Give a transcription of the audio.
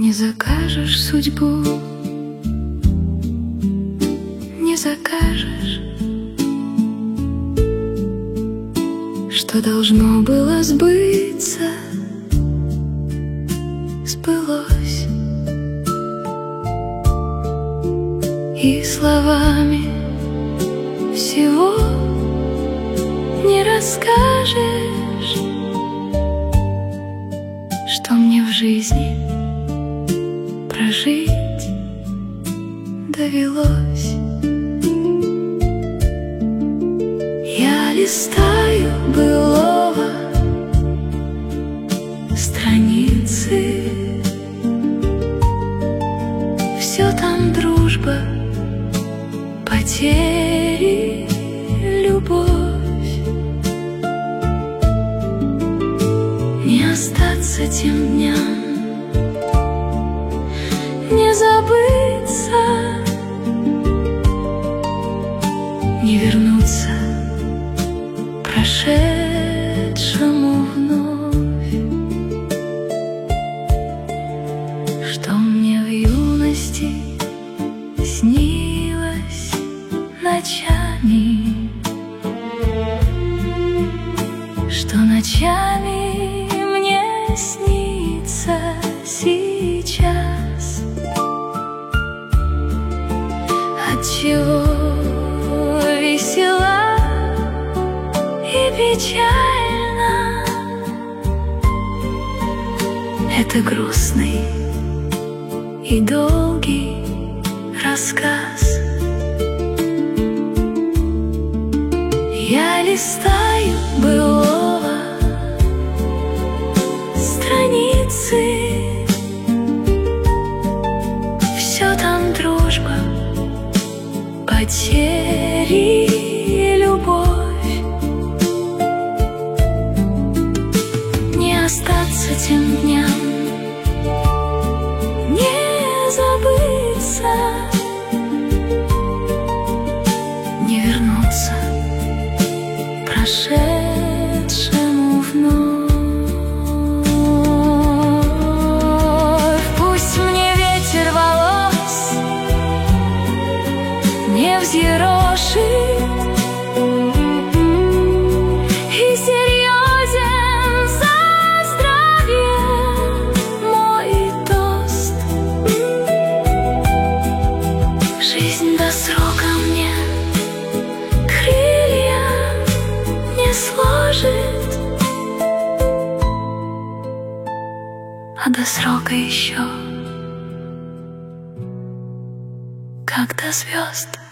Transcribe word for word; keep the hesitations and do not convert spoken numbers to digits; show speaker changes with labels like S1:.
S1: Не закажешь судьбу, не закажешь, что должно было сбыться, сбылось. И словами всего не расскажешь, что мне в жизни прожить довелось. Я листаю былого страницы, все там дружба, потери, любовь. Не остаться тем дням, не забыться, не вернуться прошедшему вновь. Что мне в юности снилось ночами, что ночами мне снится сейчас. Отчего весела и печальна это грустный и долгий рассказ. Я листаю былого страницы, все там дружба, потери, любовь. Не остаться тем дням, не забыться, не вернуться прошедшему вновь. Пусть мне ветер волос не взъерошит, и серьезен за здравие мой тост. Жизнь до срока мне крылья не сложит, а до срока еще как до звезд.